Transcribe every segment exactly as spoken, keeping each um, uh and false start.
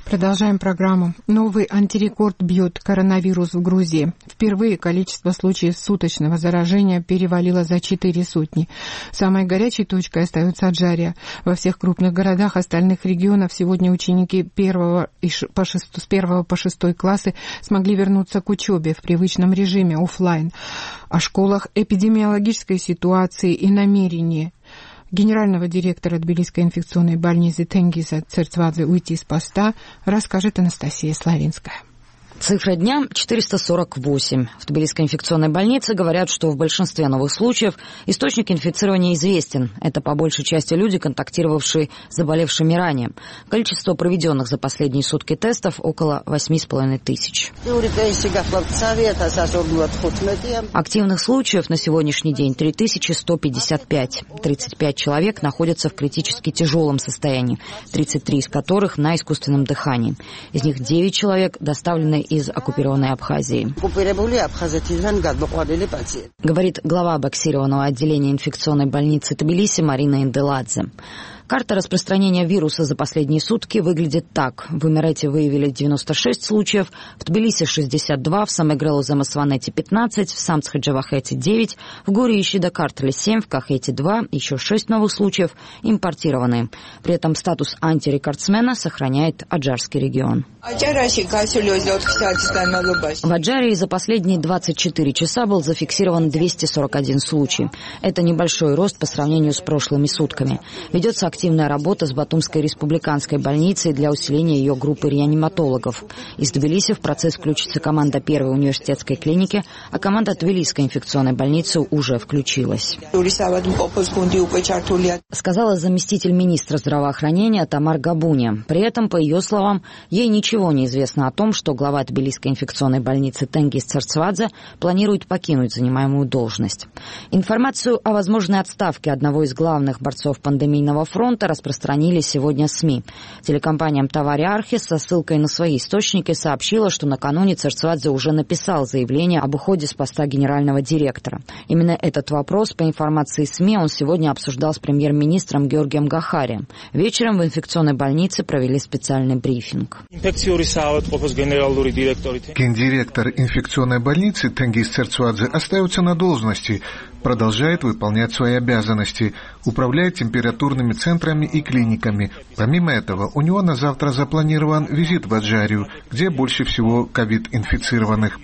Продолжаем программу. Новый антирекорд бьет коронавирус в Грузии. Впервые количество случаев суточного заражения перевалило за четыре сотни. Самой горячей точкой остается Аджария. Во всех крупных городах остальных регионов сегодня ученики первого по шест... с первого по шестой классы смогли вернуться к учебе в привычном режиме офлайн. О школах, эпидемиологической ситуации и намерении генерального директора Тбилисской инфекционной больницы Тенгиза Церцвадзе уйти с поста расскажет Анастасия Славинская. Цифра дня – четыреста сорок восемь. В Тбилисской инфекционной больнице говорят, что в большинстве новых случаев источник инфицирования известен. Это по большей части люди, контактировавшие с заболевшими ранее. Количество проведенных за последние сутки тестов – около восемь с половиной тысяч. Активных случаев на сегодняшний день три тысячи сто пятьдесят пять. тридцать пять человек находятся в критически тяжелом состоянии, тридцать три из которых на искусственном дыхании. Из них девять человек доставлены из оккупированной Абхазии. Говорит глава боксированного отделения инфекционной больницы Тбилиси Марина Инделадзе. Карта распространения вируса за последние сутки выглядит так. В Эмирате выявили девяносто шесть случаев, в Тбилиси шестьдесят два, в Самегрелу-Замасванете пятнадцать, в Самцхаджавахете девять, в Горе Ищида-Картле семь, в Кахете два, еще шесть новых случаев импортированные. При этом статус антирекордсмена сохраняет Аджарский регион. В Аджарии за последние двадцать четыре часа был зафиксирован двести сорок один случай. Это небольшой рост по сравнению с прошлыми сутками. Ведется активная работа с Батумской республиканской больницей для усиления ее группы реаниматологов. Из Тбилиси в процесс включится команда первой университетской клиники, а команда Тбилисской инфекционной больницы уже включилась. Сказала заместитель министра здравоохранения Тамар Габуня. При этом, по ее словам, ей ничего не известно о том, что глава Тбилисской инфекционной больницы Тенгиз Церцвадзе планирует покинуть занимаемую должность. Информацию о возможной отставке одного из главных борцов пандемийного фронта распространили сегодня СМИ. Телекомпания Мтавари Архис со ссылкой на свои источники сообщила, что накануне Церцвадзе уже написал заявление об уходе с поста генерального директора. Именно этот вопрос, по информации СМИ, он сегодня обсуждал с премьер-министром Георгием Гахарием. Вечером в инфекционной больнице провели специальный брифинг. Гендиректор инфекционной больницы Тенгиз Церцвадзе остается на должности, продолжает выполнять свои обязанности, управляет температурными центрами и клиниками. Помимо этого, у него на завтра запланирован визит в Аджарию, где больше всего ковид-инфицированных.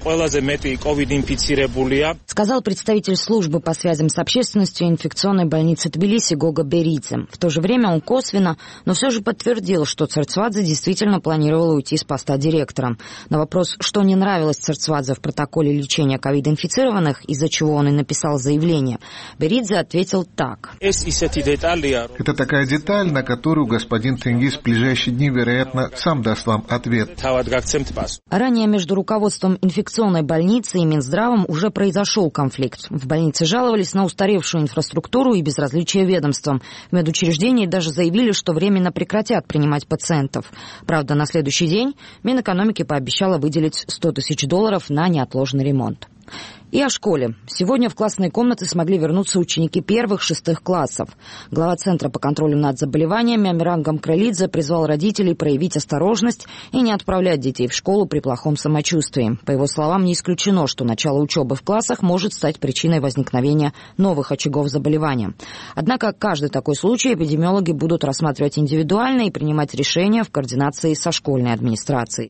Сказал представитель службы по связям с общественностью инфекционной больницы Тбилиси Гога Беридзе. В то же время он косвенно, но все же подтвердил, что Церцвадзе действительно планировал уйти с поста директора. На вопрос, что не нравилось Церцвадзе в протоколе лечения ковид-инфицированных, из-за чего он и написал заявление, Беридзе ответил так. Это такая деталь, на которую господин Тенгиз в ближайшие дни, вероятно, сам даст вам ответ. Ранее между руководством инфекционной больницы и Минздравом уже произошел конфликт. В больнице жаловались на устаревшую инфраструктуру и безразличие ведомствам. В медучреждении даже заявили, что временно прекратят принимать пациентов. Правда, на следующий день Минэкономики пообещала выделить сто тысяч долларов на неотложный ремонт. И о школе. Сегодня в классные комнаты смогли вернуться ученики первых-шестых классов. Глава Центра по контролю над заболеваниями Амиран Гамкрелидзе призвал родителей проявить осторожность и не отправлять детей в школу при плохом самочувствии. По его словам, не исключено, что начало учебы в классах может стать причиной возникновения новых очагов заболевания. Однако каждый такой случай эпидемиологи будут рассматривать индивидуально и принимать решения в координации со школьной администрацией.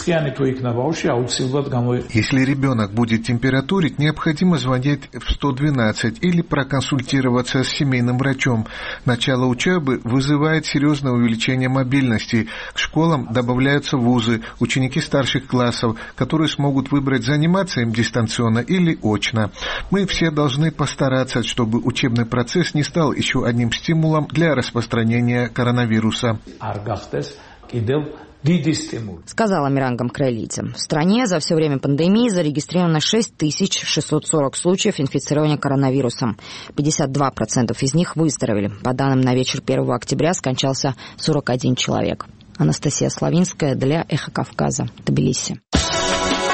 Если ребенок будет температурить, необходимо звонить в сто двенадцать или проконсультироваться с семейным врачом. Начало учебы вызывает серьезное увеличение мобильности. К школам добавляются вузы, ученики старших классов, которые смогут выбрать, заниматься им дистанционно или очно. Мы все должны постараться, чтобы учебный процесс не стал еще одним стимулом для распространения коронавируса. Сказал Амиран Гамкрелидзе. В стране за все время пандемии зарегистрировано шесть тысяч шестьсот сорок случаев инфицирования коронавирусом. пятьдесят два процента из них выздоровели. По данным на вечер первого октября скончался сорок один человек. Анастасия Славинская для Эхо Кавказа, Тбилиси.